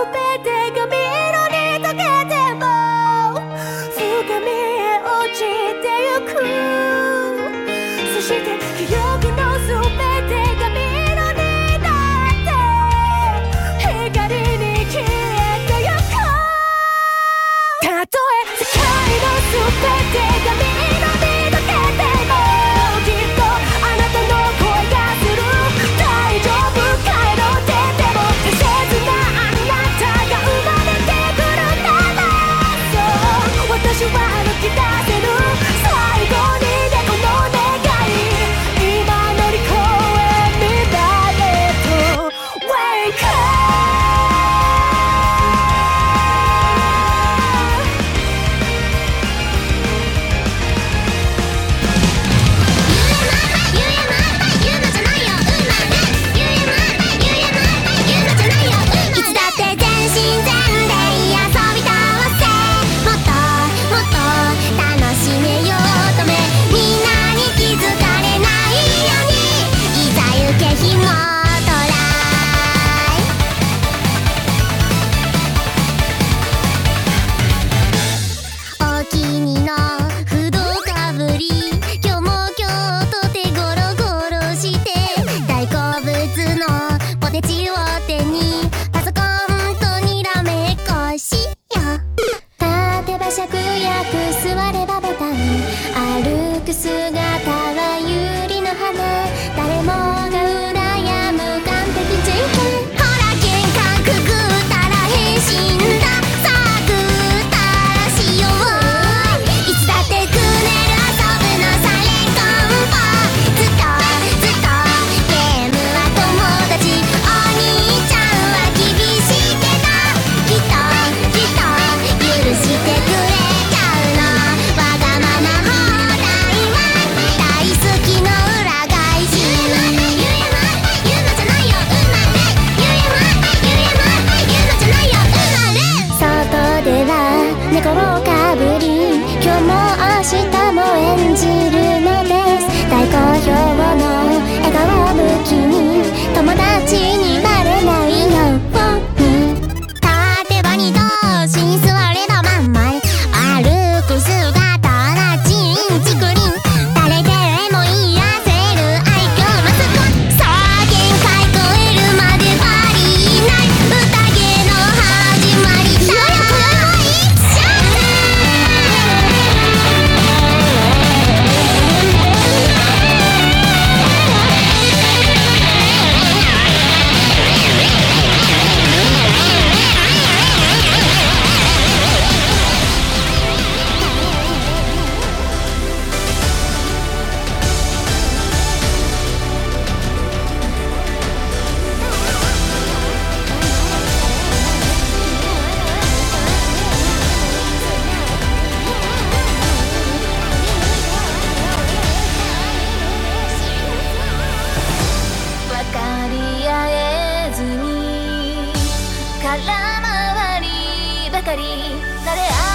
べてが緑に溶けても深みへ落ちてゆく。そして記憶のすべてが緑になって光に消えてゆく。たとえ世界のすべてが緑に溶けてもきっとあなたの声がする。大丈夫かえろってでも大切なあなたが生まれてくるならそう私は歩き出せる。最後にねこの願い今乗り越え未来へと Wake up。�襥薬座ればボタン歩く姿は百合の花。誰もが羨む完璧人権。ほら玄関くぐったら変身だ。さあぐったらしよう。いつだってくねる遊ぶのされコンボ。ずっとずっとゲームは友達。お兄ちゃんは厳しいけどきっときっと許してくれちゃうの。わがまま放題は大好きの裏返し。ゆえまゆうまじゃないよ生まれ。ゆえまゆうまじゃないよ生まれ。外では寝転かぶり今日も明日も演じるのです。大好評の笑顔武器に友達にバレないように立場に同心座れたまんま歩く姿なちんちくりん。誰でも癒せる愛嬌マスク。さあ限界超えるまでバリない宴の始まりだよ。分かり合えずに空回りばかり慣れ合